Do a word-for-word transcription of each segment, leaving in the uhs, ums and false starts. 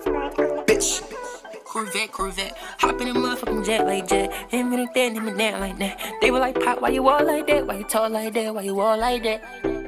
Bitch. Corvette, Corvette. Hop in a motherfucking jet like jet. Him and that, him and that like that. They were like, Pop, why you all like that? Why you talk like that? Why you all like that?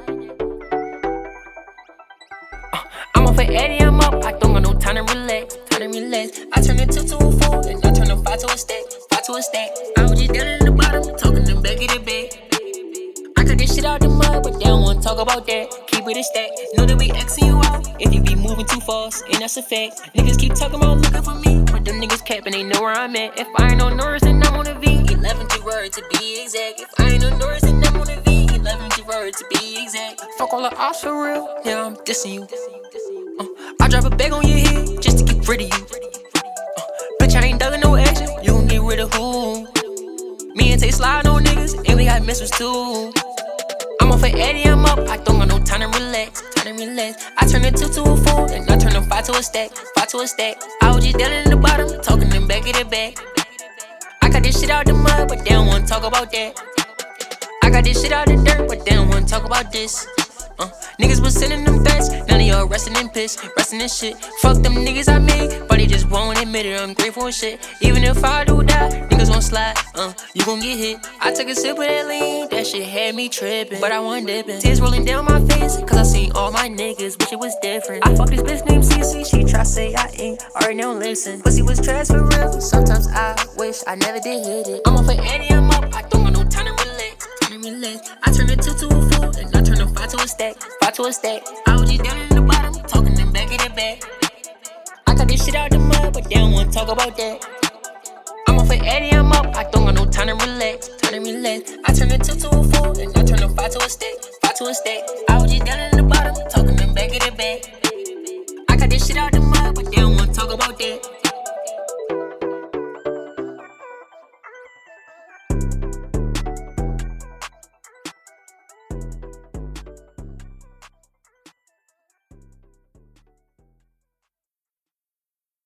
Uh, I'm off at Eddie, I'm up. I don't got no time to relax. Time to relax. I turn a two to a four, and I turn a five to a stack. Five to a stack. I was just down in the bottom, talking them back in the bed. I cut this shit out the mud, but they don't wanna talk about that. Keep it a stack. Know that we Xing you out if you be moving too fast, and that's a fact. Niggas keep talking about looking for me, but them niggas capping, they know where I'm at. If I ain't on Norris, then I'm on a V. eleven to word to be exact. If I ain't on Norris, then I'm on a V. eleven to word to be exact. Fuck all the odds for real, yeah, I'm dissing you. Uh, I drop a bag on your head just to get rid of you. Uh, bitch, I ain't dugging no action, you gon' get rid of who? Me and Tay slide on niggas, and we got missiles too. I'm off at Eddie, I'm up. I don't got no time to relax. Time to relax. I turn a two to a four, and I turn a five to a stack. Five to a stack. I was just down in the bottom, talking them back in the back. I got this shit out the mud, but they don't wanna talk about that. I got this shit out the dirt, but they don't wanna talk about this. Uh, niggas was sending them threats, none of y'all resting in piss, resting in shit. Fuck them niggas I made, but they just won't admit it. I'm grateful and shit. Even if I do die, niggas gon' slide. Uh, you gon' get hit. I took a sip of that lean, that shit had me tripping, but I wasn't dipping. Tears rolling down my face, cause I seen all my niggas, wish it was different. I fucked this bitch named Cece, she try say I ain't, already don't listen. Pussy was trash for real, sometimes I wish I never did hit it. I'm off at Eddie, I'm up, I don't got no time to relax. Time to relax. I turn a two to a four, and I turn a five to a stack. Five to a stack. I was just down in the bottom, talking them back in the back. I got this shit out the mud, but they don't wanna talk about that. I'm off at Eddie, I'm up. I don't got no time to relax. Time to relax. I turn a two to a four, and I turn a five to a stack. Five to a stack. I was just down in the bottom, talking them back in the back. I got this shit out the mud, but they don't wanna talk about that.